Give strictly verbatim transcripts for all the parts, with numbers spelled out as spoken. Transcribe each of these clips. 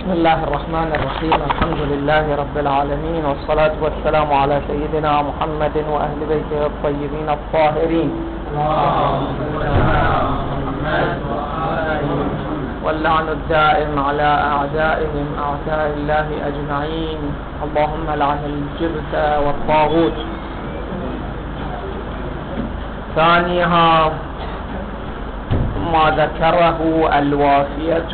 بسم الله الرحمن الرحيم. الحمد لله رب العالمين، والصلاة والسلام على سيدنا محمد وأهل بيته الطيبين الطاهرين، واللعن الدائم على أعدائهم أعداء الله أجمعين. اللهم لعن الجبت والطاغوت. ثانيها ما ذكره الوافية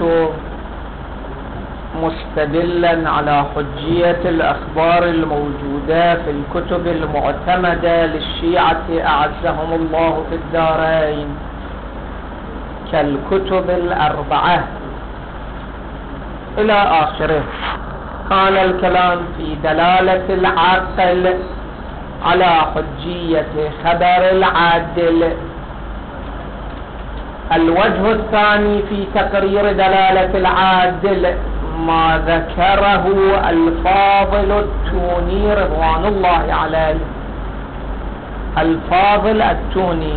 مستدلا على حجية الأخبار الموجودة في الكتب المعتمدة للشيعة أعزهم الله في الدارين كالكتب الأربعة إلى آخره. كان الكلام في دلالة العاقل على حجية خبر العادل. الوجه الثاني في تقرير دلالة العادل ما ذكره الفاضل التوني رضوان الله عليه. الفاضل التوني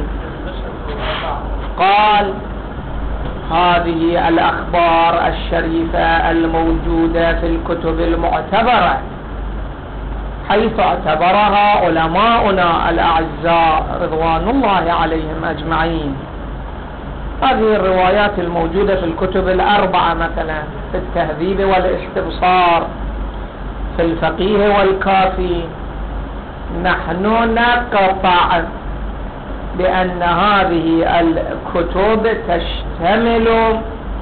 قال: هذه الأخبار الشريفة الموجودة في الكتب المعتبرة، حيث اعتبرها علماؤنا الأعزاء رضوان الله عليهم أجمعين. هذه الروايات الموجودة في الكتب الأربعة، مثلا في التهذيب والاستبصار، في الفقيه والكافي، نحن نقطع بأن هذه الكتب تشتمل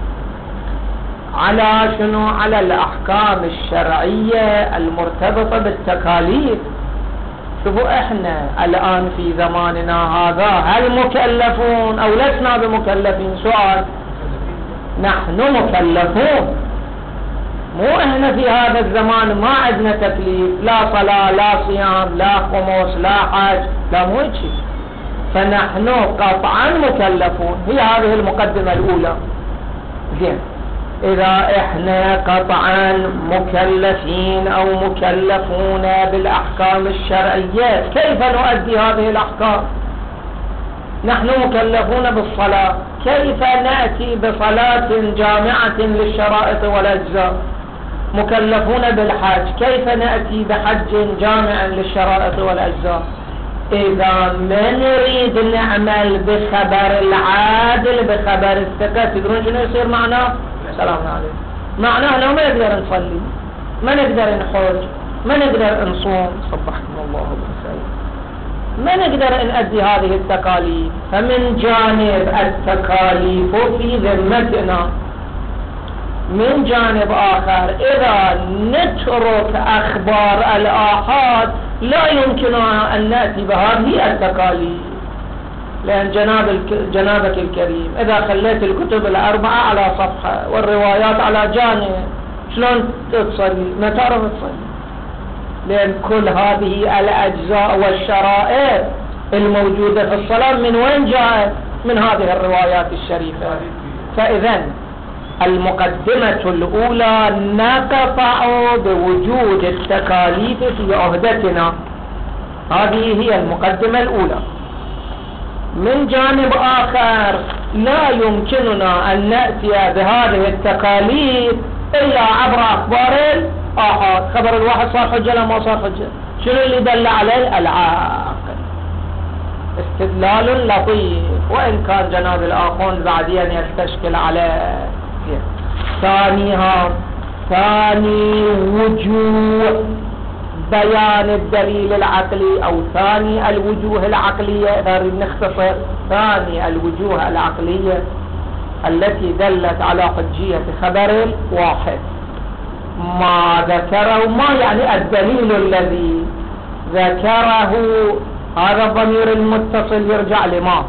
على شنو؟ على الأحكام الشرعية المرتبطة بالتكاليف. شوفوا احنا الآن في زماننا هذا هل مكلفون أو لسنا بمكلفين؟ سؤال. نحن مكلفون، مو احنا في هذا الزمان ما عندنا تكليف، لا صلاة لا صيام لا خمس لا حج لا مو شيء، فنحن قطعا مكلفون. هي هذه المقدمة الأولى. زين، إذا إحنا قطعا مكلفين أو مكلفون بالأحكام الشرعية، كيف نؤدي هذه الأحكام؟ نحن مكلفون بالصلاة، كيف نأتي بصلاة جامعة للشرائط والأجزاء؟ مكلفون بالحج، كيف نأتي بحج جامع للشرائط والأجزاء؟ إذا ما نريد نعمل بخبر العادل بخبر الثقة، تدرون شنو يصير معناه؟ السلام عليكم. معناه أنه ما نقدر نصلي، ما نقدر نحج، ما نقدر نصوم، صبحكم الله بالخير، ما نقدر نؤدي هذه التكاليف. فمن جانب التكاليف في ذمتنا، من جانب آخر إذا نترك أخبار الآحاد لا يمكننا أن نأتي بهذه التكاليف، لأن جناب جنابك الكريم إذا خليت الكتب الأربعة على صفحة والروايات على جانب، شلون تصلي؟ ما تعرف تصلي، لأن كل هذه الأجزاء والشرائط الموجودة في الصلاة من وين جاءت؟ من هذه الروايات الشريفة. فإذا المقدمة الأولى نقطع بوجود التكاليف في عهدتنا، هذه هي المقدمة الأولى. من جانب آخر لا يمكننا أن نأتي بهذه التكاليف إلا عبر أخبار الآحاد. خبر الواحد صار حجة لا ما صار حجة، شنو اللي دل عليه؟ العاقل. استدلال لطيف، وإن كان جناب الآخون بعدين يستشكل عليه. ثانيها ثاني وجوه بيان الدليل العقلي، أو ثاني الوجوه العقلية، إذا نختصر ثاني الوجوه العقلية التي دلت على حجية خبر الواحد ما ذكره. ما يعني الدليل الذي ذكره؟ هذا الضمير المتصل يرجع لما،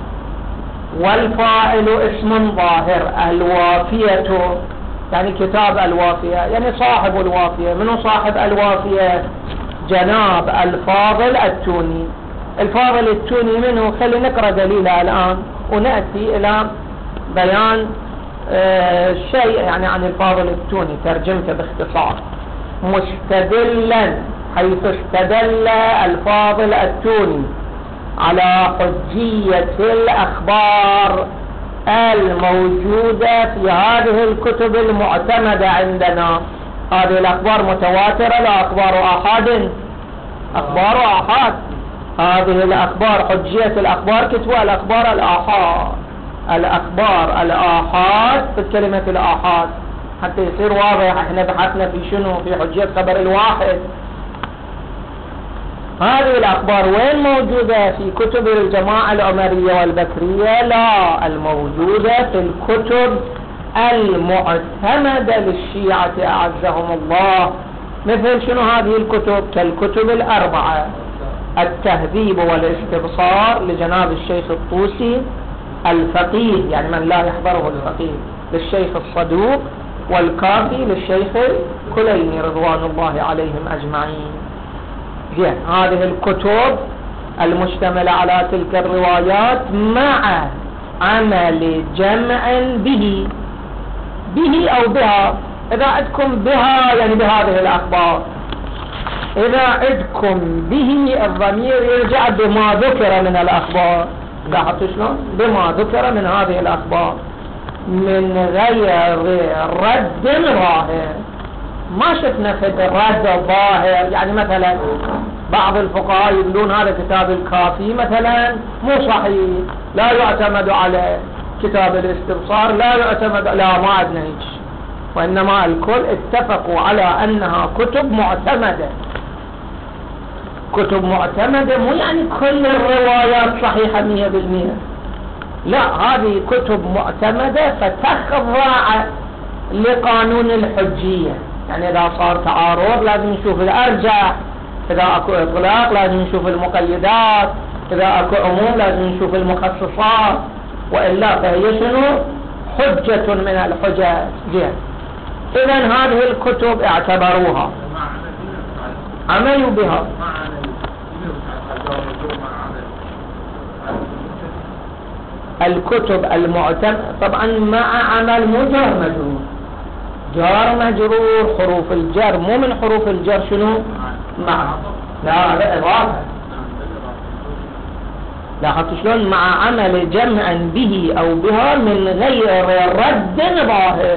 والفاعل اسم ظاهر. الوافية يعني كتاب الوافية، يعني صاحب الوافية. منو صاحب الوافية؟ جناب الفاضل التوني. الفاضل التوني منه؟ خلي نقرأ دليله الآن ونأتي إلى بيان آه شيء يعني عن الفاضل التوني، ترجمته باختصار. مستدلا، حيث استدل الفاضل التوني على حجية الأخبار الموجودة في هذه الكتب المعتمدة عندنا. هذه الأخبار متواترة لا أخبار آحاد؟ أخبار آحاد. هذه الأخبار حجية الأخبار كتبوا الأخبار الآحاد، الأخبار الآحاد في كلمة الآحاد حتى يصير واضح احنا بحثنا في شنو، في حجية خبر الواحد. هذه الأخبار وين موجودة؟ في كتب الجماعة العمرية والبكرية؟ لا، الموجودة في الكتب المعتمدة للشيعة أعزهم الله. مثل شنو هذه الكتب؟ كالكتب الأربعة: التهذيب والاستبصار لجناب الشيخ الطوسي، الفقيه يعني من لا يحضره الفقيه للشيخ الصدوق، والكافي للشيخ الكليني رضوان الله عليهم أجمعين. زين، هذه الكتب المشتملة على تلك الروايات مع عمل جمع به به أو بها. إذا عندكم بها يعني بهذه الأخبار، إذا عندكم به الضمير يرجع بما ذكر من الأخبار. لاحظتوا شلون؟ بما ذكر من هذه الأخبار من غير رد ظاهر. ما شفنا في الرد ظاهر. يعني مثلا بعض الفقهاء يقولون هذا كتاب الكافي مثلا مو صحيح، لا يعتمد على كتاب الاستبصار، لا يعتمد، لا ما عندنا هيك. وإنما الكل اتفقوا على أنها كتب معتمدة. كتب معتمدة مو يعني كل الروايات صحيحة مية بالمية، لا، هذه كتب معتمدة فتخضع لقانون الحجية. يعني إذا صار تعارض لازم نشوف الأرجح، إذا أكو إطلاق لازم نشوف المقيدات، إذا أكو عموم لازم نشوف المخصصات، وإلا فهي شنو؟ حجة من الحجج. زين، إذن هذه الكتب اعتبروها، عملوا بها. الكتب المعتمدة طبعا مع عمل مو جار مجرور. جار مجرور حروف الجر مو من حروف الجر شنو؟ مع، لا هذا إضافة. لاحظت شلون؟ مع عمل جمع به أو بها من غير رد ظاهر.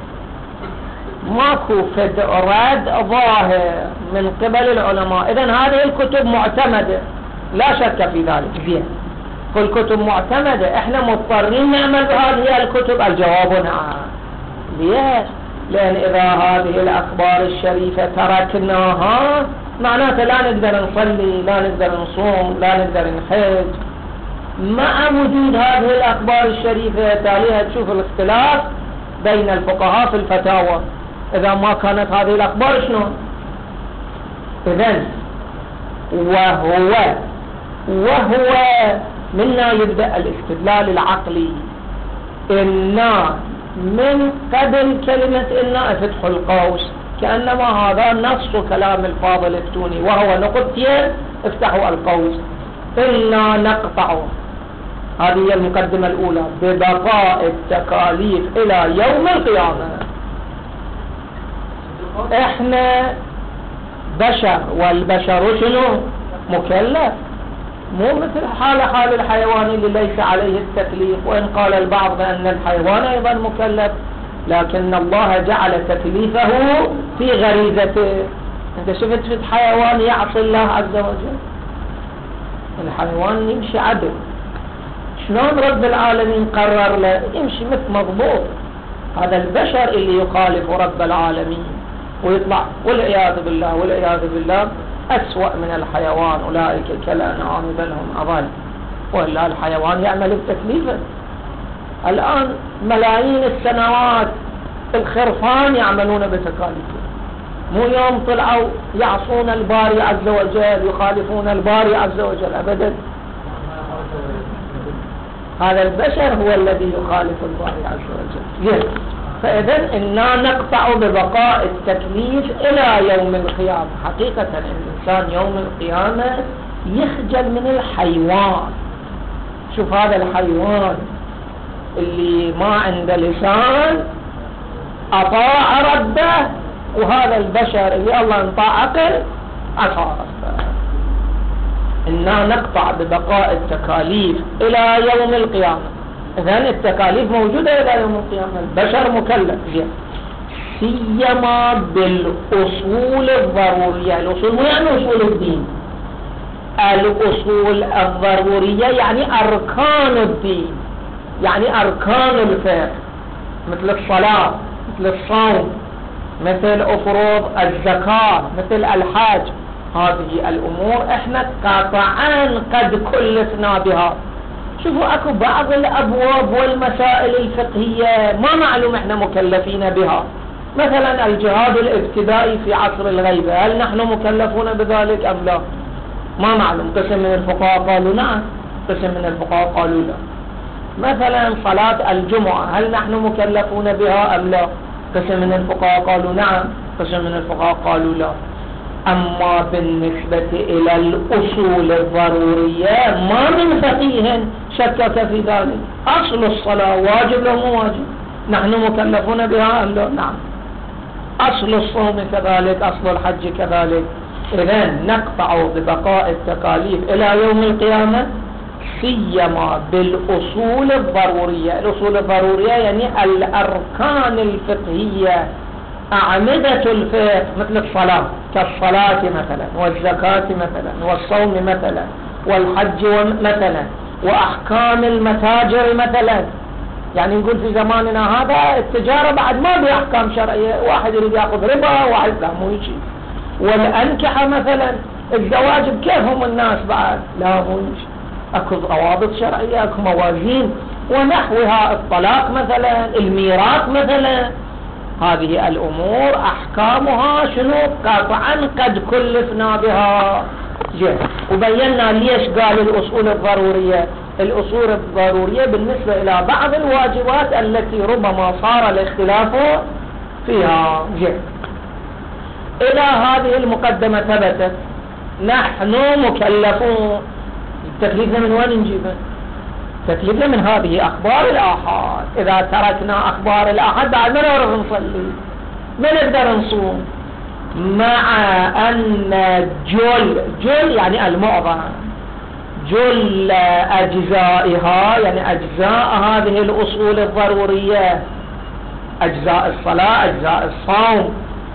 ماكو فد رد ظاهر من قبل العلماء. إذن هذه الكتب معتمدة لا شك في ذلك. زين، كل كتب معتمدة، احنا مضطرين نعمل بهذه الكتب؟ الجواب نعم. ليش؟ لأن إذا هذه الأخبار الشريفة تركناها معناته لا نقدر نصلي، لا نقدر نصوم، لا نقدر نحج. مع وجود هذه الأخبار الشريفة تاليها تشوف الاختلاف بين الفقهاء في الفتاوى. إذا ما كانت هذه الأخبار شنو؟ إذن وهو وهو منا يبدأ الاستدلال العقلي. إنا من قبل كلمة إنا فتح القوس، كأنما هذا نص كلام الفاضل التوني، وهو نقطتين افتحوا القوس. إنا نقطع، هذه هي المقدمة الأولى، ببقاء التكاليف إلى يوم القيامة. إحنا بشر، والبشر شنو؟ مكلف، مو مثل حال حال الحيوان اللي ليس عليه التكليف. وإن قال البعض بأن الحيوان أيضا مكلف، لكن الله جعل تكليفه في غريزته. أنت شفت في الحيوان يعصي الله عز وجل؟ الحيوان يمشي عدل، شلون رب العالمين قرر له يمشي مثل مضبوط؟ هذا البشر اللي يخالف رب العالمين ويطلع والعياذ بالله والعياذ بالله أسوأ من الحيوان. أولئك كالأنعام بل هم أضل. وإلا الحيوان يعمل بتكليفه. الآن ملايين السنوات الخرفان يعملون بتكاليفه، مو يوم طلعوا يعصون الباري عز وجل، يخالفون الباري عز وجل أبدا. هذا البشر هو الذي يخالف الباري عز وجل. فإذن إنا نقطع ببقاء التكليف إلى يوم القيامة. حقيقة الإنسان يوم القيامة يخجل من الحيوان. شوف هذا الحيوان اللي ما عنده لسان أطاع ربه، وهذا البشر اللي الله انطاع عقل عصى ربه. إنا نقطع ببقاء التكاليف إلى يوم القيامة. إذن التكاليف موجودة إلى يوم القيامة، البشر مكلف فيها، سيما بالأصول الضرورية. الأصول مو يعني أصول الدين، الأصول الضرورية يعني أركان الدين، يعني أركان الفقه، مثل الصلاة، مثل الصوم، مثل أفروض الزكاة، مثل الحج. هذه الأمور إحنا قطعا قد كلفنا بها. شوفوا أكو بعض الأبواب والمسائل الفقهية ما معلوم إحنا مكلفين بها، مثلا الجهاد الابتدائي في عصر الغيبة، هل نحن مكلفون بذلك أم لا؟ ما معلوم. قسم من الفقهاء قالوا نعم، قسم من الفقهاء قالوا لا. مثلا صلاة الجمعة هل نحن مكلفون بها أم لا؟ قسم من الفقهاء قالوا نعم، قسم من الفقهاء قالوا لا. أما بالنسبة إلى الأصول الضرورية ما من فقيه شكك في ذلك. أصل الصلاة واجب لو مو واجب، نحن مكلفون بها أم لا؟ نعم. أصل الصوم كذلك، أصل الحج كذلك. إذن نقطع ببقاء التكاليف إلى يوم القيامة، سيما بالأصول الضرورية. الأصول الضرورية يعني الأركان الفقهية، أعمدة الفقه، مثل الصلاة كالصلاة مثلا، والزكاة مثلا، والصوم مثلا، والحج مثلا، وأحكام المتاجر مثلا. يعني نقول في زماننا هذا التجارة بعد ما بأحكام شرعية، واحد يريد يأخذ ربا، واحد لا مو يجي. والأنكحة مثلا، الزواج بكيفهم الناس بعد لا مو يجي، أكو ضوابط شرعية، أكو موازين ونحوها. الطلاق مثلا، الميراث مثلا، هذه الأمور أحكامها شنو؟ قطعا قد كلفنا بها. جه وبينا ليش قال الأصول الضرورية. الأصول الضرورية بالنسبة إلى بعض الواجبات التي ربما صار الاختلاف فيها. جه إلى هذه المقدمة ثبتت نحن مكلفون. تكليفنا من وين نجيبه؟ تكليفنا من هذه أخبار الآحاد. إذا تركنا أخبار الآحاد بعد ما نعرف نصلي، ما نقدر نصوم، مع أن جل جل يعني المعظم، جل أجزائها يعني أجزاء هذه الأصول الضرورية، أجزاء الصلاة، أجزاء الصوم،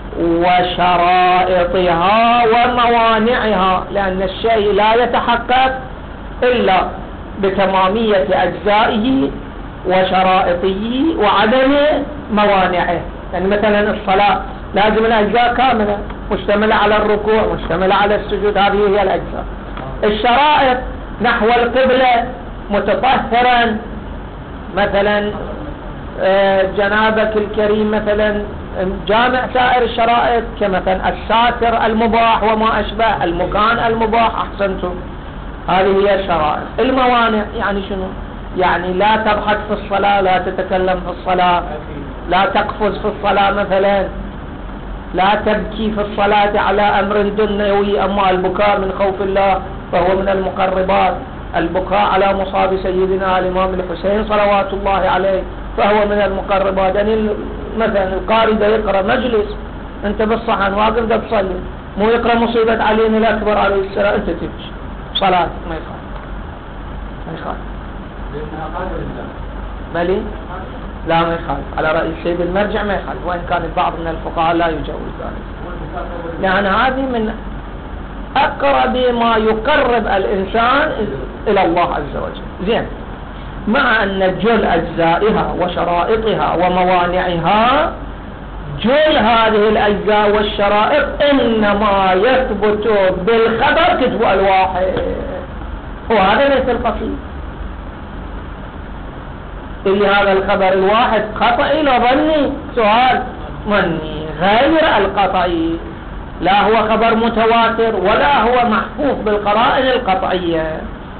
وشرائطها وموانعها، لأن الشيء لا يتحقق إلا بتمامية أجزائه وشرائطه وعدم موانعه. يعني مثلا الصلاة لازم الأجزاء كاملة، مشتملة على الركوع، مشتملة على السجود، هذه هي الأجزاء. الشرائط نحو القبلة، متطهرا مثلا، جنابك الكريم مثلا، جامع سائر الشرائط، كمثلا الساتر المباح وما أشبه، المكان المباح. أحسنتم، هذه هي الشرائط. الموانع يعني شنو؟ يعني لا تضحك في الصلاة، لا تتكلم في الصلاة، لا تقفز في الصلاة مثلا، لا تبكي في الصلاة على أمر دنيوي. أما البكاء من خوف الله فهو من المقربات، البكاء على مصاب سيدنا الإمام الحسين صلوات الله عليه فهو من المقربات. يعني مثلا القارئ ده يقرأ مجلس، أنت بالصحن واقف ده تصلي، مو يقرأ مصيبة علينا الأكبر عليه السلام، أنت تمشي صلاة ما يخالف، ما يخالف لأنها قادرة لله. بلي لا ما يخالف، على رأي السيد المرجع ما يخالف، وإن كان البعض من الفقهاء لا يجوز ذلك، لأن هذه من أقرب ما يقرب الإنسان إلى الله عز وجل. زين، مع أن جل أجزائها وشرائطها وموانعها، جل هذه الأجزاء والشرائط إنما يثبت بالخبر كتب الواحد، وهذا ليس القصيد. إلي هذا الخبر الواحد قطعي لو ظني؟ سؤال ظني غير القطعي، لا هو خبر متواتر ولا هو محفوظ بالقرائن القطعية.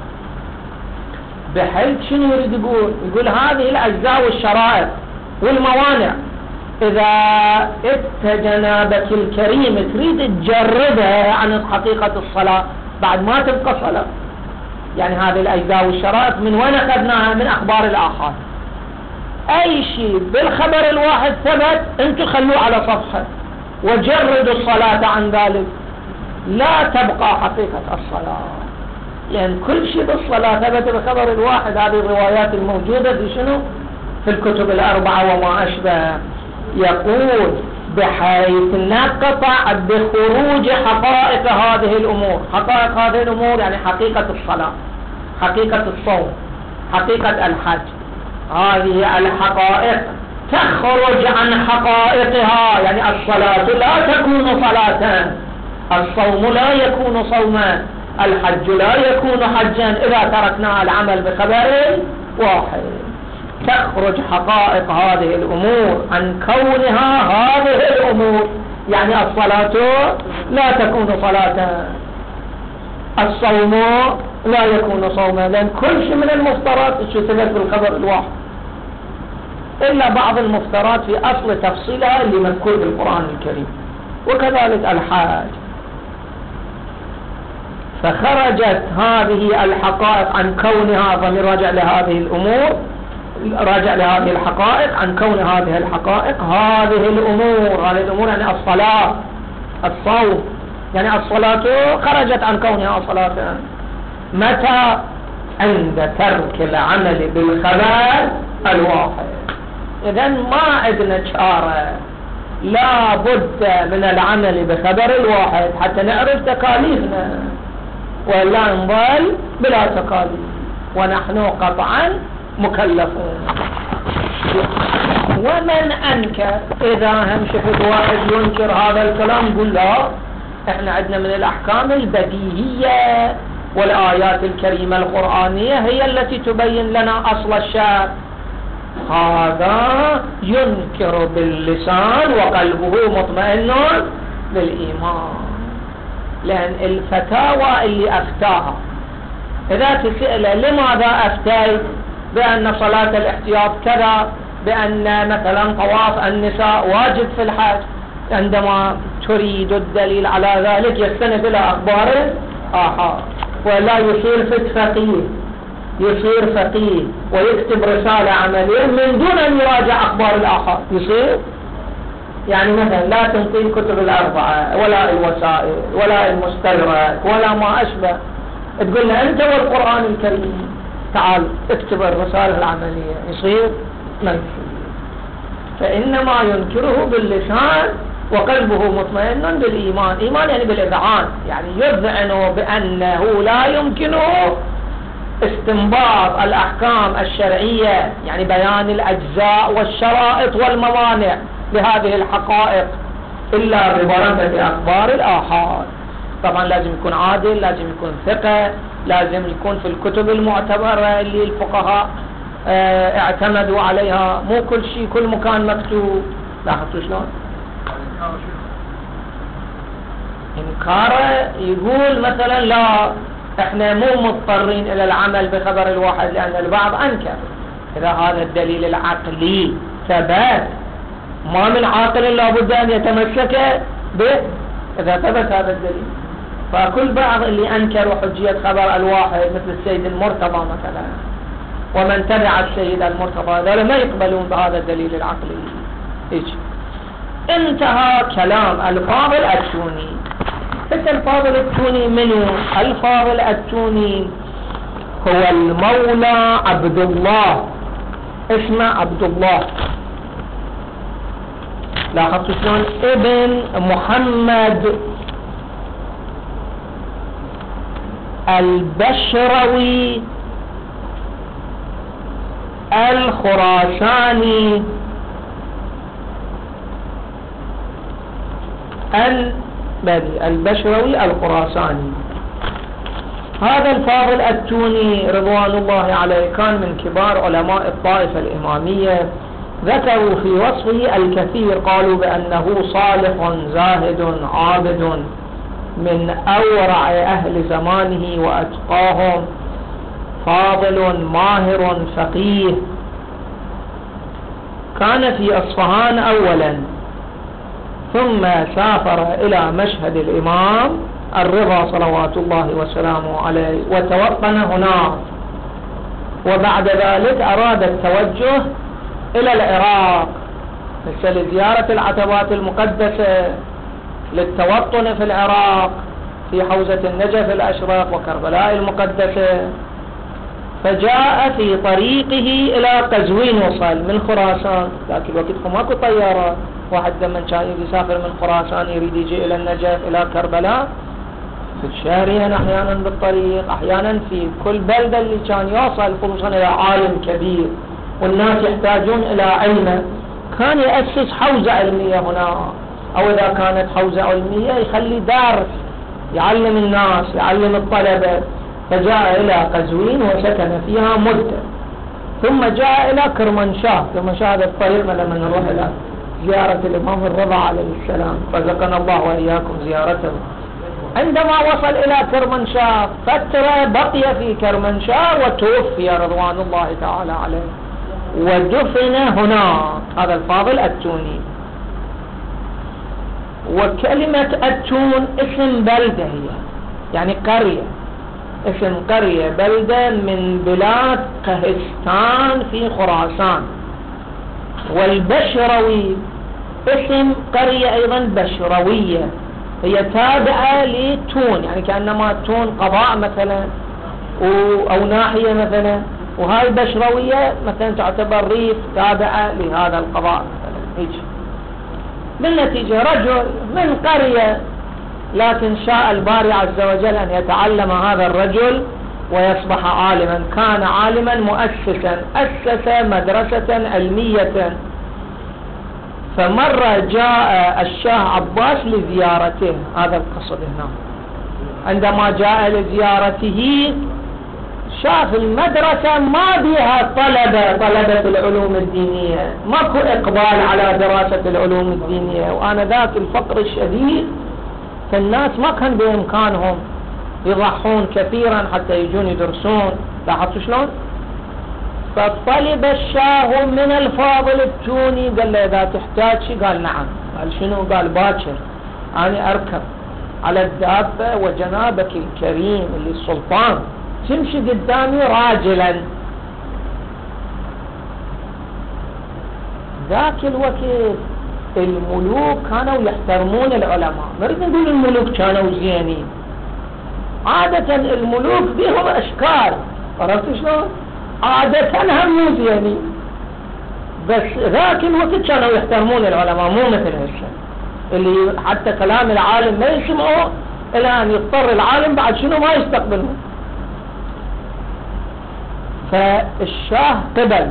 بحيث شنو يريد يقول؟ يقول هذه الأجزاء والشرائط والموانع إذا إت جنابك الكريم تريد تجردها عن حقيقة الصلاة بعد ما تبقى صلاة. يعني هذه الأجزاء والشرائط من وين أخذناها؟ من أخبار الآحاد. أي شيء بالخبر الواحد ثبت أنتم خلوه على صفحة وجردوا الصلاة عن ذلك، لا تبقى حقيقة الصلاة. لأن كل شيء بالصلاة ثبت بخبر الواحد. هذه الروايات الموجودة في شنو؟ في الكتب الأربعة وما أشبه. يقول بحيث نقطع بخروج حقائق هذه الأمور. حقائق هذه الأمور يعني حقيقة الصلاة، حقيقة الصوم، حقيقة الحج. هذه الحقائق تخرج عن حقائقها، يعني الصلاة لا تكون صلاة، الصوم لا يكون صوما، الحج لا يكون حجا إذا تركنا العمل بخبر واحد. تخرج حقائق هذه الأمور عن كونها هذه الأمور، يعني الصلاة لا تكون صلاة، الصوم لا يكون صوما، لأن كل شيء من المفترات ثبت بالخبر الواحد، إلا بعض المفترات في أصل تفصيلها اللي مذكور في القرآن الكريم. وكذلك الحاج. فخرجت هذه الحقائق عن كونها، ضمير راجع لهذه الأمور، راجع لهذه الحقائق عن كون هذه الحقائق هذه الأمور. هذه الأمور يعني الصلاة، الصوم، يعني الصلاة خرجت عن كونها صلاة. متى؟ عند ترك العمل بالخبر الواحد. إذن ما عندنا شارة، لا بد من العمل بخبر الواحد حتى نعرف تكاليفنا، ولا نضل بلا تكاليف ونحن قطعا مكلفون. ومن أنكر، إذا هم شفت واحد ينكر هذا الكلام قل لا، احنا عندنا من الأحكام البديهية والآيات الكريمة القرآنية هي التي تبين لنا أصل الشرع. هذا ينكر باللسان وقلبه مطمئن بالإيمان. لأن الفتاوى اللي أفتاها إذا تسأل لماذا أفتيت بأن صلاة الاحتياط كذا، بأن مثلا طواف النساء واجب في الحج، عندما تريد الدليل على ذلك يستند إلى أخبار الآحاد، ولا يصير فقيه، يصير فقيه ويكتب رسالة عملية من دون أن يراجع أخبار الآحاد. يصير يعني مثلا لا تنقي الكتب الأربعة ولا الوسائل ولا المستدرك ولا ما أشبه، تقول له أنت والقرآن الكريم تعال اكتب الرسالة العملية. يصير؟ ما يصير. فإنما ينكره باللسان وقلبه مطمئن بالإيمان. إيمان يعني بالإذعان، يعني يذعن بأنه لا يمكنه استنباط الأحكام الشرعية، يعني بيان الأجزاء والشرائط والموانع لهذه الحقائق إلا ببركة أخبار الآحاد. طبعا لازم يكون عادل، لازم يكون ثقة، لازم يكون في الكتب المعتبرة اللي الفقهاء اه اعتمدوا عليها، مو كل شيء كل مكان مكتوب. لاحظتوا شلون؟ إنكاره يقول مثلا لا احنا مو مضطرين الى العمل بخبر الواحد لان البعض انكر. اذا هذا الدليل العقلي ثبت، ما من عاقل لابد ان يتمسك به اذا ثبت هذا الدليل. فكل بعض اللي انكروا حجية خبر الواحد مثل السيد المرتضى مثلا ومن تبع السيد المرتضى هذول ما يقبلون بهذا الدليل العقلي. إيش؟ انتهى كلام الفاضل التوني. بس الفاضل التوني منو؟ الفاضل التوني هو المولى عبد الله، اسمه عبد الله، لاحظتوا شلون؟ ابن محمد البشروي الخراساني البدي البشروي الخراساني. هذا الفاضل التوني رضوان الله عليه كان من كبار علماء الطائفة الإمامية. ذكروا في وصفه الكثير، قالوا بأنه صالح زاهد عابد من أورع أهل زمانه وأتقاهم، فاضل ماهر فقيه، كان في أصفهان أولا ثم سافر إلى مشهد الإمام الرضا صلوات الله وسلامه عليه وتوطن هناك، وبعد ذلك أراد التوجه إلى العراق مثل زيارة العتبات المقدسة للتوطن في العراق، في حوزة النجف الأشرق وكربلاء المقدسة، فجاء في طريقه إلى قزوين، وصل من خراسان، ذاك الوقت ماكو طيارات، واحد لما كان يسافر من خراسان يريد يجي إلى النجف إلى كربلاء في الشهرين أحيانا بالطريق، أحيانا في كل بلدة اللي كان يوصل، خصوصا إلى عالم كبير والناس يحتاجون إلى علم، كان يأسس حوزة علمية هنا، أو إذا كانت حوزة علمية يخلي دارس يعلم الناس يعلم الطلبة. فجاء إلى قزوين وسكن فيها مدة، ثم جاء إلى كرمانشاه. كرمانشاه هذا الطريق لما نروح إلى زيارة الإمام الرضا عليه السلام، رزقنا الله وإياكم زيارته. عندما وصل إلى كرمانشاه فترة بقي في كرمانشاه وتوفي رضوان الله تعالى عليه، ودفن هناك. هذا الفاضل التوني. وكلمة التون اسم بلدة، هي يعني قرية، اسم قرية بلدة من بلاد قهستان في خراسان. والبشروي اسم قرية أيضا بشروية، هي تابعة لتون، يعني كأنما تون قضاء مثلا أو ناحية مثلا، وهاي بشروية مثلا تعتبر ريف تابعة لهذا القضاء مثلا هيك. بالنتيجة رجل من قرية، لكن شاء الباري عز وجل أن يتعلم هذا الرجل ويصبح عالما. كان عالما مؤسسا، أسس مدرسة علمية. فمرة جاء الشاه عباس لزيارته، هذا القصد هنا. عندما جاء لزيارته شاف المدرسة ما بها طلبة طلبة العلوم الدينية، ماكو إقبال على دراسة العلوم الدينية، وأنا ذاك الفقر الشديد، فالناس ما كان بإمكانهم يضحون كثيرا حتى يجون يدرسون. لاحظتوا شلون؟ فطلب الشاه من الفاضل التوني، قال له إذا تحتاج شيء، قال نعم. قال شنو؟ قال باكر أنا أركب على الدابة وجنابك الكريم اللي السلطان تمشي قدامي راجلا. ذاك الوقت الملوك كانوا يحترمون العلماء، نريد نقول الملوك كانوا زينين، عادة الملوك بهم أشكال، عرفت شلون؟ عادة هم مو زينين، بس ذاك الوقت كانوا يحترمون العلماء، مو مثل هسه اللي حتى كلام العالم ما يسمعوا إلى أن يضطر العالم بعد شنو ما يستقبله. فالشاه قبل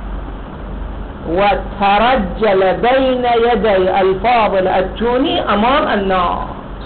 وترجل بين يدي الفاضل التوني أمام الناس.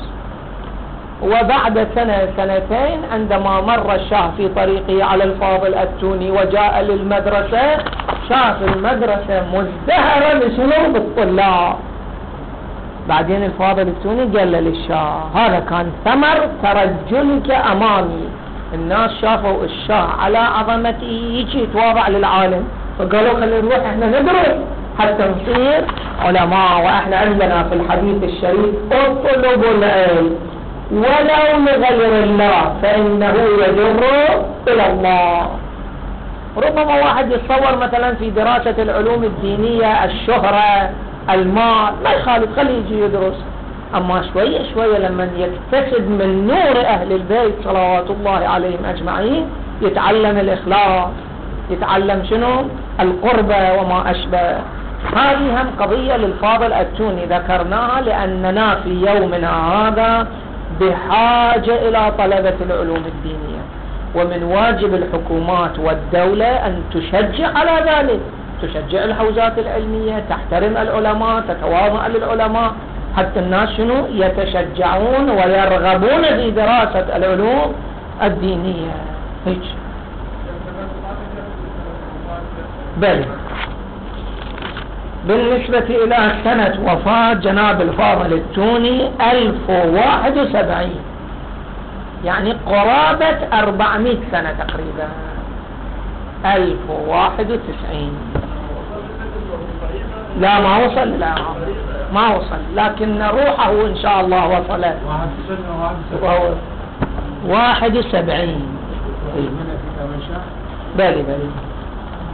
وبعد سنة سنتين عندما مر الشاه في طريقه على الفاضل التوني وجاء للمدرسة، شاف المدرسة مزدهرة بشنو؟ بالطلاب. بعدين الفاضل التوني قال للشاه هذا كان ثمر ترجلك أمامي. الناس شافوا الشاه على عظمته يجي يتواضع للعالم، فقالوا خلينا نروح احنا ندرس حتى نصير علماء. واحنا عندنا في الحديث الشريف اطلبوا العلم ولو لغير الله فإنه يجر إلى الله. ربما واحد يتصور مثلا في دراسة العلوم الدينية الشهرة المال، ما يخالف خليه يجي يدرس، أما شوية شوية لما يكتسب من نور أهل البيت صلوات الله عليهم أجمعين يتعلم الإخلاص، يتعلم شنو؟ القربة وما أشبه. هذه هم قضية للفاضل التوني ذكرناها لأننا في يومنا هذا بحاجة إلى طلبة العلوم الدينية، ومن واجب الحكومات والدولة أن تشجع على ذلك، تشجع الحوزات العلمية، تحترم العلماء، تتواضع للعلماء، حتى الناس شنو؟ يتشجعون ويرغبون في دراسة العلوم الدينية. هيك بل بالنسبة إلى سنة وفاة جناب الفاضل التوني ألف وواحد وسبعين، يعني قرابة أربعمائة سنة تقريبا، ألف وواحد وتسعين. لا ما وصل، لا ما وصل، لكن روحه إن شاء الله وصلت. وهو واحد وسبعين. بالي بالي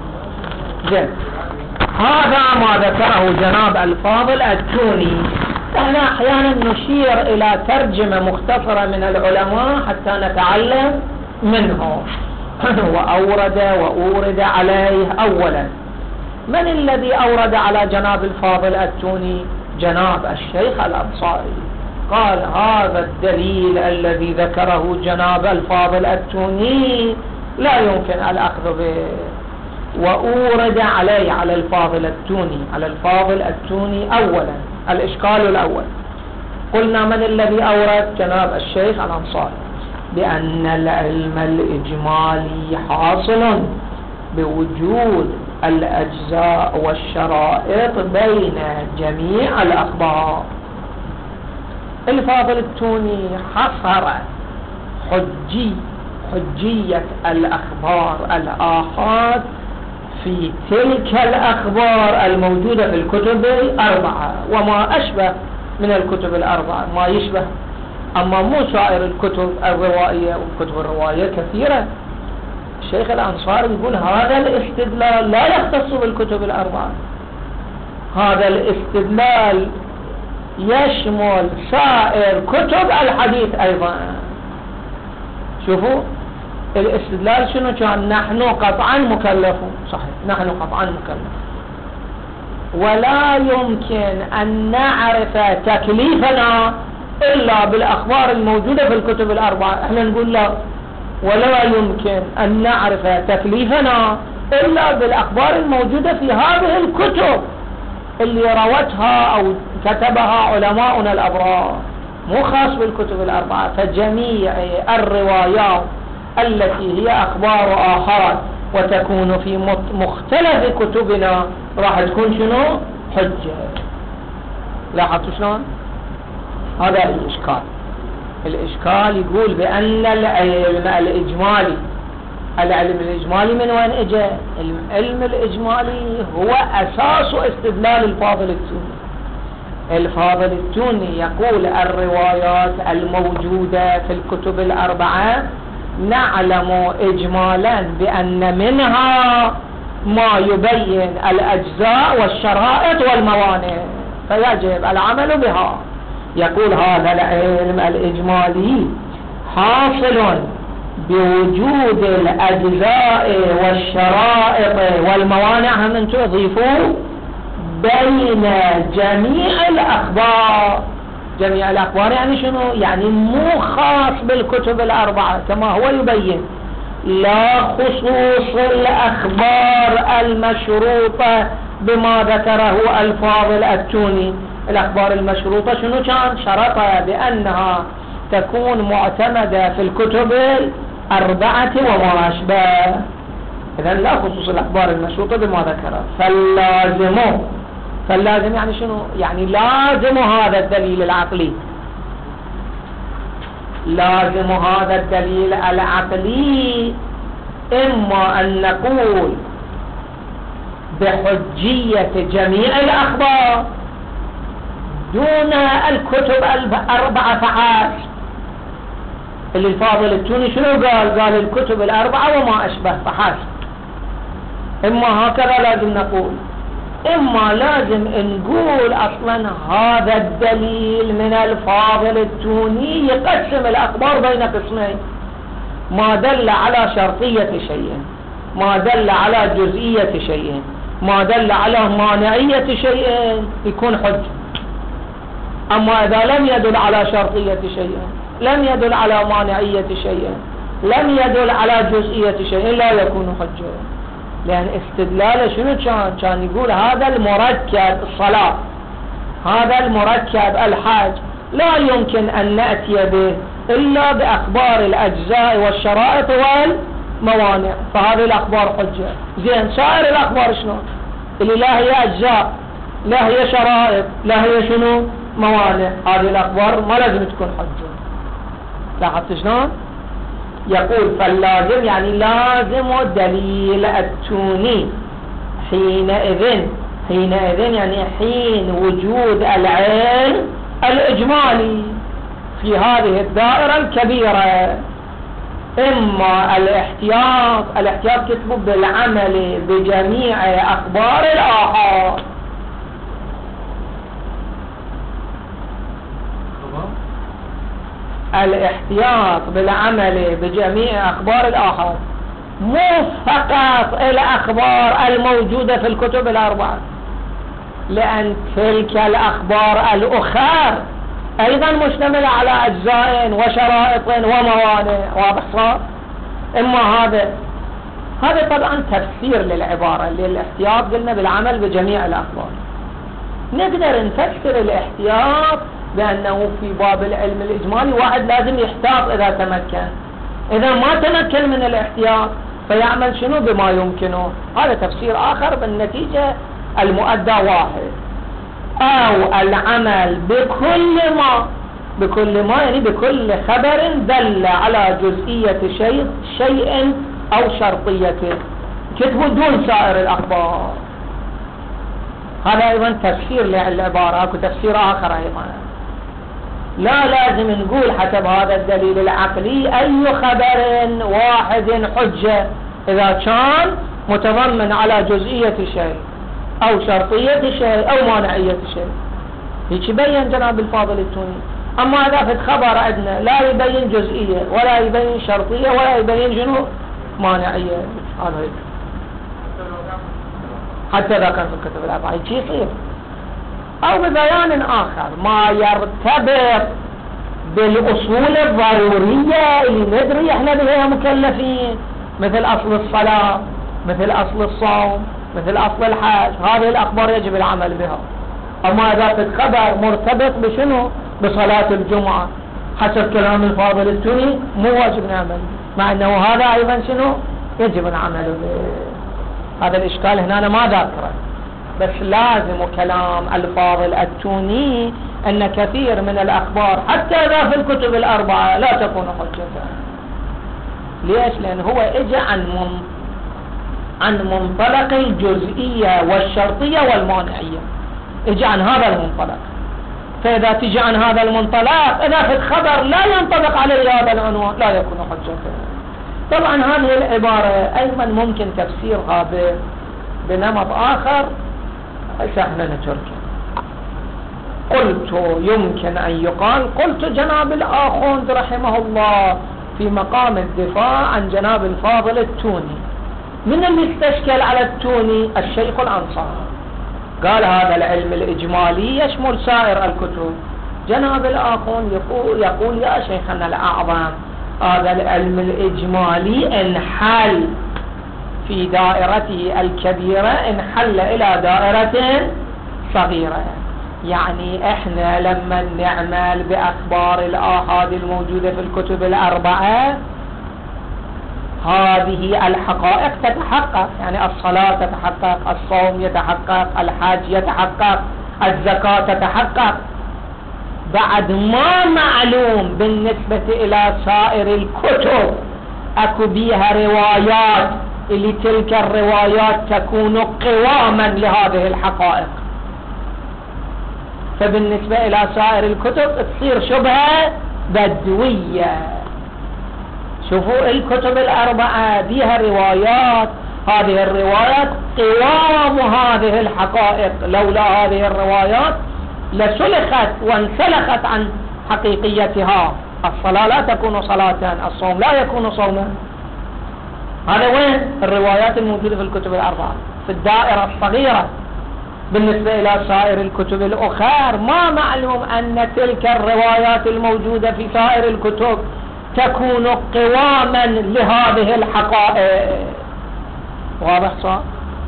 زين. هذا ما ذكره جناب الفاضل التوني احنا احيانا نشير الى ترجمة مختصرة من العلماء حتى نتعلم منه. وأورد وأورد عليه أولا. من الذي أورد على جناب الفاضل التوني؟ جناب الشيخ الأنصاري. قال هذا الدليل الذي ذكره جناب الفاضل التوني لا يمكن الأخذ به. وأورد عليه على الفاضل التوني على الفاضل التوني أولا الإشكال الأول. قلنا من الذي أورد؟ جناب الشيخ الأنصاري، بأن العلم الإجمالي حاصل بوجود الأجزاء والشرائط بين جميع الأخبار. الفاضل التوني حصر حجي حجية الأخبار الآحاد في تلك الأخبار الموجودة في الكتب الأربعة وما أشبه من الكتب الأربعة، ما يشبه. أما مو سائر الكتب الروائية، وكتب الرواية كثيرة. الشيخ الأنصاري يقول هذا الاستدلال لا يختص بالكتب الأربعة، هذا الاستدلال يشمل سائر كتب الحديث أيضا. شوفوا الاستدلال شنو كان؟ نحن قطعا مكلفون، صحيح نحن قطعا مكلفون، ولا يمكن أن نعرف تكليفنا إلا بالأخبار الموجودة في الكتب الأربعة. احنا نقول لا، ولا يمكن أن نعرف تكليفنا إلا بالأخبار الموجودة في هذه الكتب اللي روتها أو كتبها علماؤنا الأبرار، مو خاص بالكتب الأربعة. فجميع الروايات التي هي أخبار آحاد وتكون في مختلف كتبنا راح تكون شنو؟ حجة. لاحظتوا شلون؟ هذا الإشكال. الإشكال يقول بأن العلم الإجمالي، العلم الإجمالي من وين اجى؟ العلم الإجمالي هو أساس استدلال الفاضل التوني. الفاضل التوني يقول الروايات الموجودة في الكتب الأربعة نعلم إجمالا بأن منها ما يبين الأجزاء والشرائط والموانع، فيجب العمل بها. يقول هذا العلم الإجمالي حاصل بوجود الأجزاء والشرائط والموانع، هم انتم تضيفوا بين جميع الأخبار. جميع الأخبار يعني شنو؟ يعني مو خاص بالكتب الأربعة كما هو يبين، لا خصوص الأخبار المشروطة بما ذكره الفاضل التوني. الأخبار المشروطة شنو كان؟ شرطها بأنها تكون معتمدة في الكتب الأربعة وما أشبه. إذن لا خصوص الأخبار المشروطة بما ذكره. فاللازم فاللازم يعني شنو؟ يعني لازم هذا الدليل العقلي، لازم هذا الدليل العقلي إما أن نقول بحجية جميع الأخبار دون الكتب الأربعة فحسب. اللي الفاضل التوني شنو قال؟ قال الكتب الأربعة وما أشبه فحسب. إما هكذا لازم نقول، إما لازم نقول أصلا هذا الدليل من الفاضل التوني يقسم الأخبار بين قسمين، ما دل على شرطية شيء، ما دل على جزئية شيء، ما دل على مانعية شيء يكون حجة. أما إذا لم يدل على شرطية شيء، لم يدل على مانعية شيء، لم يدل على جزئية شيء، لا يكون حجة. لأن استدلاله شنو كان؟ كان يقول هذا المركب الصلاة، هذا المركب الحج لا يمكن أن نأتي به إلا بأخبار الأجزاء والشرائط والموانع، فهذه الأخبار حجة. زين سائر الأخبار شنو؟ اللي لا هي أجزاء، لا هي شرائط، لا هي شنو؟ موانع، هذه الأخبار ما لازم تكون حجة. لاحظت شلون؟ يقول فاللازم يعني لازم دليل التوني حينئذ حينئذ يعني حين وجود العلم الإجمالي في هذه الدائرة الكبيرة، إما الاحتياط الاحتياط كتبه بالعمل بجميع أخبار الآحاد، الاحتياط بالعمل بجميع أخبار الآحاد مو فقط الأخبار الموجودة في الكتب الأربعة، لأن تلك الأخبار الأخرى أيضا مشتملة على أجزاء وشرائط وموانع. واضح صار؟ إما هذا هذا طبعا تفسير للعبارة للاحتياط، قلنا بالعمل بجميع الأخبار. نقدر نفسر الاحتياط بأنه في باب العلم الإجمالي واحد لازم يحتاط إذا تمكن، إذا ما تمكن من الاحتياط فيعمل شنو بما يمكنه. هذا تفسير آخر، بالنتيجة المؤدى واحد. أو العمل بكل ما بكل ما يعني بكل خبر دل على جزئية شيء شيء أو شرطيته، كتبوا دون سائر الأخبار. هذا أيضا تفسير للعبارة، أو تفسير آخر أيضا. لا لازم نقول حسب هذا الدليل العقلي أي خبر واحد حجة إذا كان متضمن على جزئية شيء أو شرطية شيء أو مانعية شيء. هيك يبين جناب الفاضل التوني. أما إذا في الخبر عندنا لا يبين جزئية ولا يبين شرطية ولا يبين جنو مانعية، هذا هيك حتى إذا كان في الكتب الأربعة هيك يصير. أو ببيان آخر ما يرتبط بالأصول الضرورية اللي ندري إحنا بها مكلفين، مثل أصل الصلاة، مثل أصل الصوم، مثل أصل الحج. هذه الأخبار يجب العمل بها. أما إذا في الخبر مرتبط بشنو؟ بصلاة الجمعة حسب كلام الفاضل التوني مو واجب نعمل، مع أنه هذا أيضا شنو؟ يجب العمل به. هذا الإشكال هنا أنا ما ذاكره، بس لازم كلام الفاضل التوني أن كثير من الأخبار حتى إذا في الكتب الأربعة لا تكون حجة. ليش؟ لأن هو إجا عن من عن منطلق الجزئية والشرطية والمانعية، إجا عن هذا المنطلق. فإذا تجي عن هذا المنطلق إذا في الخبر لا ينطبق عليه هذا العنوان لا يكون حجة. طبعا هذه العبارة أيضا ممكن تفسيرها بنمط آخر، احنا نتركه. قلت يمكن أن يقال، قلت جناب الآخوند رحمه الله في مقام الدفاع عن جناب الفاضل التوني. من اللي استشكل على التوني؟ الشيخ الأنصاري قال هذا العلم الإجمالي يشمل سائر الكتب. جناب الآخوند يقول, يقول يا شيخنا الأعظم هذا العلم الإجمالي انحل في دائرته الكبيرة، انحل إلى دائرة صغيرة. يعني احنا لما نعمل بأخبار الآحاد الموجودة في الكتب الأربعة هذه الحقائق تتحقق، يعني الصلاة تتحقق، الصوم يتحقق، الحج يتحقق، الزكاة تتحقق. بعد ما معلوم بالنسبة إلى سائر الكتب أكو بيها روايات اللي تلك الروايات تكون قواما لهذه الحقائق، فبالنسبة إلى سائر الكتب تصير شبهة بدوية. شوفوا الكتب الأربعة بيها روايات، هذه الروايات قوام هذه الحقائق، لولا هذه الروايات لسلخت وانسلخت عن حقيقيتها. الصلاة لا تكون صلاة، الصوم لا يكون صوما. هذا وين الروايات الموجودة في الكتب الأربعة في الدائرة الصغيرة. بالنسبة إلى سائر الكتب الأخرى ما معلوم أن تلك الروايات الموجودة في سائر الكتب تكون قواما لهذه الحقائق. واضح صار؟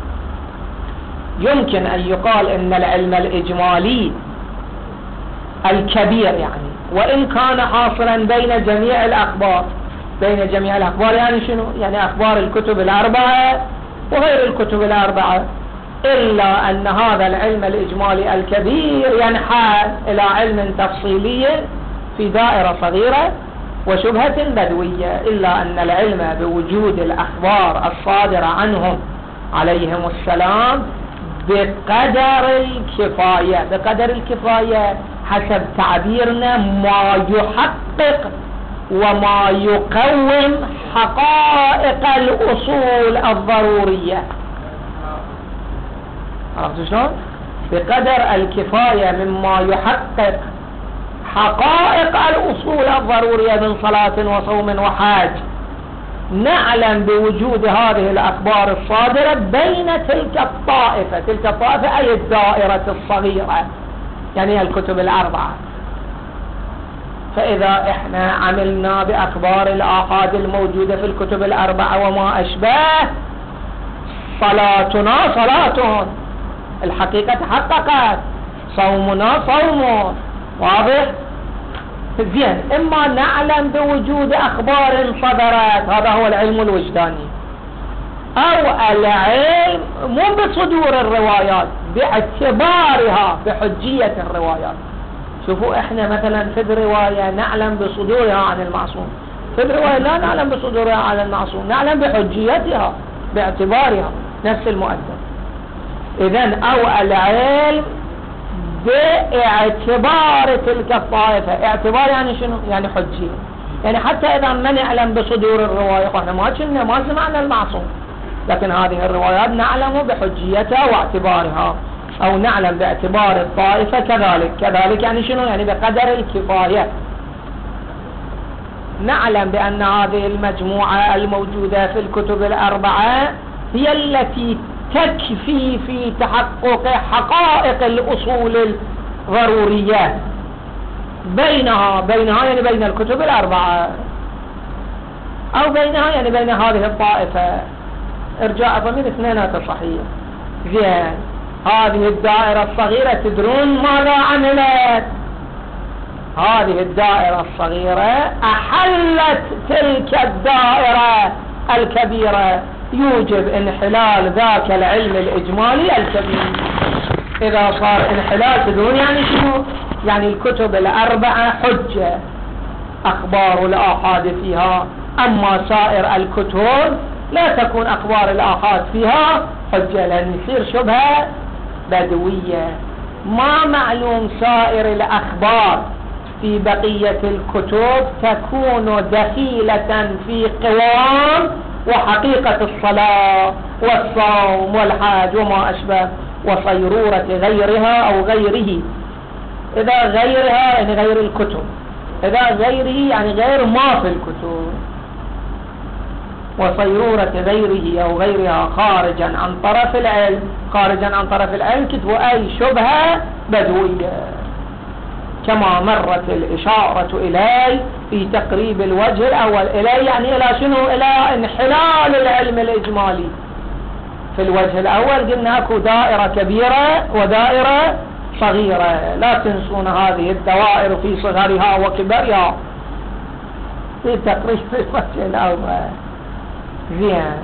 يمكن أن يقال أن العلم الإجمالي الكبير يعني وإن كان حاصلا بين جميع الأخبار، بين جميع الأخبار يعني شنو؟ يعني أخبار الكتب الأربعة وغير الكتب الأربعة، إلا أن هذا العلم الإجمالي الكبير ينحل إلى علم تفصيلي في دائرة صغيرة وشبهة بدوية. إلا أن العلم بوجود الأخبار الصادرة عنهم عليهم السلام بقدر الكفاية، بقدر الكفاية حسب تعبيرنا ما يحقق وما يقوم حقائق الأصول الضرورية. عرفتوا شلون؟ بقدر الكفاية مما يحقق حقائق الأصول الضرورية من صلاة وصوم وحاج، نعلم بوجود هذه الأخبار الصادرة بين تلك الطائفة. تلك الطائفة أي الدائرة الصغيرة، يعني الكتب الأربعة. فإذا إحنا عملنا بأخبار الآحاد الموجودة في الكتب الأربعة وما أشبه، صلاتنا صلاة الحقيقة تحققت، صومنا صوم واضح. زين، إما نعلم بوجود أخبار صدرت، هذا هو العلم الوجداني، أو العلم مو بصدور الروايات، باعتبارها بحجية الروايات. شوفوا احنا مثلا في رواية نعلم بصدورها عن المعصوم، في رواية لا نعلم بصدورها عن المعصوم، نعلم بحجيتها باعتبارها، نفس المؤدب. إذن أو العلم باعتبار تلك الطائفة. اعتبار يعني شنو؟ يعني حجية، يعني حتى إذا ما نعلم بصدور الرواية، احنا ما كنا ما سمعنا المعصوم، لكن هذه الروايات نعلم بحجيتها واعتبارها، أو نعلم باعتبار الطائفة كذلك. كذلك يعني شنو؟ يعني بقدر الكفاية. نعلم بأن هذه المجموعة الموجودة في الكتب الأربعة هي التي تكفي في تحقق حقائق الأصول الضرورية بينها بينها يعني بين الكتب الأربعة، أو بينها يعني بين هذه الطائفة. ارجاء ضمير اثنينات صحيح. زين، هذه الدائرة الصغيرة تدرون ماذا عملت؟ هذه الدائرة الصغيرة أحلت تلك الدائرة الكبيرة، يوجب انحلال ذاك العلم الإجمالي الكبير. إذا صار انحلال تدرون يعني شنو؟ يعني الكتب الأربعة حجة، أخبار الآحاد فيها، أما سائر الكتب لا تكون أخبار الآحاد فيها حجة، لأن يصير شبهة بدوية. ما معلوم سائر الأخبار في بقية الكتب تكون دخيلة في قوام وحقيقة الصلاة والصوم والحاج وما أشبه، وصيرورة غيرها أو غيره. إذا غيرها يعني غير الكتب، إذا غيره يعني غير ما في الكتب. وصيرورة غيره أو غيرها خارجا عن طرف العلم، خارجا عن طرف العلم كتب أي شبهة بدوية، كما مرت الإشارة إليه في تقريب الوجه الأول. إليه يعني إلى شنو؟ إلى انحلال العلم الإجمالي. في الوجه الأول قلنا أكو دائرة كبيرة ودائرة صغيرة، لا تنسون هذه الدوائر في صغرها وكبرها في تقريب الوجه الأول. زين،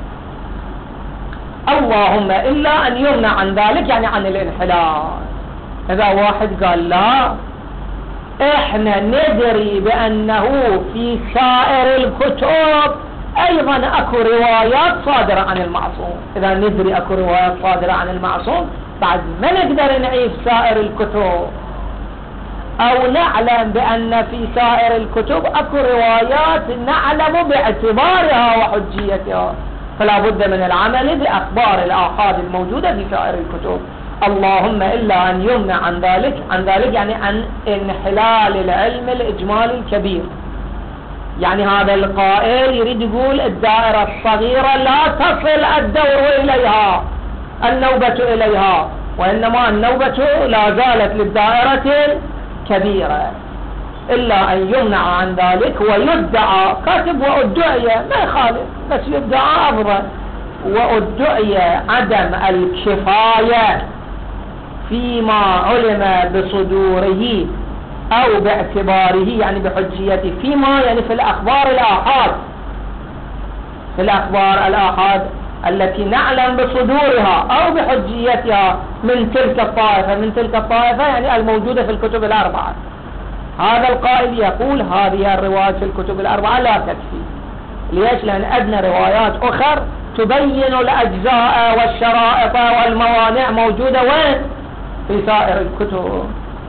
اللهم إلا أن يمنع عن ذلك يعني عن الانحلال. إذا واحد قال لا، إحنا ندري بأنه في سائر الكتب أيضا أكو روايات صادرة عن المعصوم. إذا ندري أكو روايات صادرة عن المعصوم، بعد ما نقدر نعيش سائر الكتب، أو نعلم بأن في سائر الكتب أكو روايات نعلم باعتبارها وحجيتها، فلا بد من العمل بأخبار الآحاد الموجودة في سائر الكتب. اللهم إلا أن يمنع عن ذلك. عن ذلك يعني عن انحلال العلم الإجمالي الكبير. يعني هذا القائل يريد يقول الدائرة الصغيرة لا تصل الدور إليها، النوبة إليها، وإنما النوبة لا زالت للدائرة الكبيرة. إلا أن يمنع عن ذلك ويدعى كاتب وادعي، ما يخالف، بس يدعى أفضل. وادعي عدم الكفاية فيما علم بصدوره أو باعتباره يعني بحجيته، فيما يعني في الأخبار الآحاد، في الأخبار الآحاد التي نعلم بصدورها أو بحجيتها من تلك الطائفة. من تلك الطائفة يعني الموجودة في الكتب الأربعة. هذا القائل يقول هذه الروايات في الكتب الأربعة لا تكفي. ليش؟ لأن أدنى روايات أخر تبين الأجزاء والشرائط والموانع موجودة وين؟ في سائر الكتب.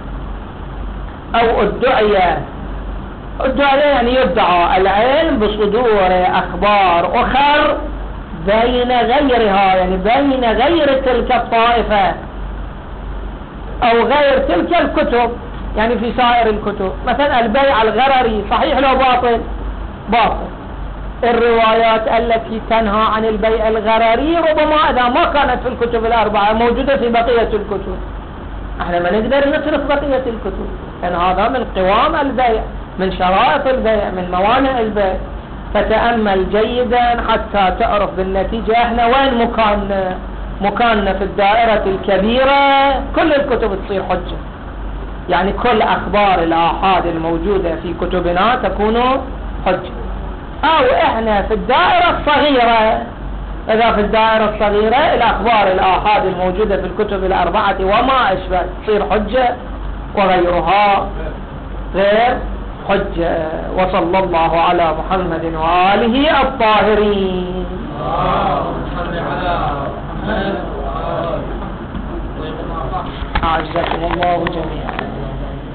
أو ادعي، ادعي يعني يدعى العلم بصدور أخبار أخر بين غيرها، يعني بين غير تلك الطائفة أو غير تلك الكتب. يعني في سائر الكتب. مثلا البيع الغرري صحيح لو باطل؟ باطل. الروايات التي تنهى عن البيع الغرري ربما إذا ما كانت في الكتب الأربعة موجودة في بقية الكتب، احنا ما نقدر نصرف بقية الكتب، لأن هذا من قوام البيع، من شرائط البيع، من موانع البيع. فتأمل جيدا حتى تعرف بالنتيجة احنا وين مكاننا. مكاننا في الدائرة الكبيرة كل الكتب تصير حجة، يعني كل أخبار الآحاد الموجودة في كتبنا تكون حجة. أو إحنا في الدائرة الصغيرة، إذا في الدائرة الصغيرة الأخبار الآحاد الموجودة في الكتب الأربعة وما أشبه تصير حجة، وغيرها غير حجة. وصلى الله على محمد وآله الطاهرين. أعزكم الله جميعا.